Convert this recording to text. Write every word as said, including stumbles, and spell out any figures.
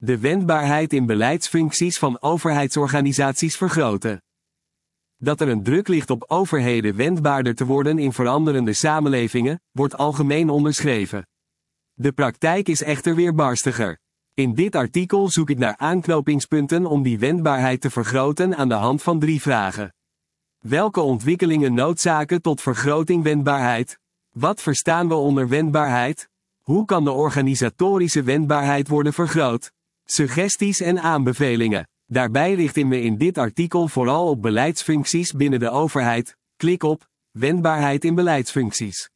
De wendbaarheid in beleidsfuncties van overheidsorganisaties vergroten. Dat er een druk ligt op overheden wendbaarder te worden in veranderende samenlevingen, wordt algemeen onderschreven. De praktijk is echter weerbarstiger. In dit artikel zoek ik naar aanknopingspunten om die wendbaarheid te vergroten aan de hand van drie vragen. Welke ontwikkelingen noodzaken tot vergroting wendbaarheid? Wat verstaan we onder wendbaarheid? Hoe kan de organisatorische wendbaarheid worden vergroot? Suggesties en aanbevelingen. Daarbij richt ik me in dit artikel vooral op beleidsfuncties binnen de overheid. Klik op wendbaarheid in beleidsfuncties.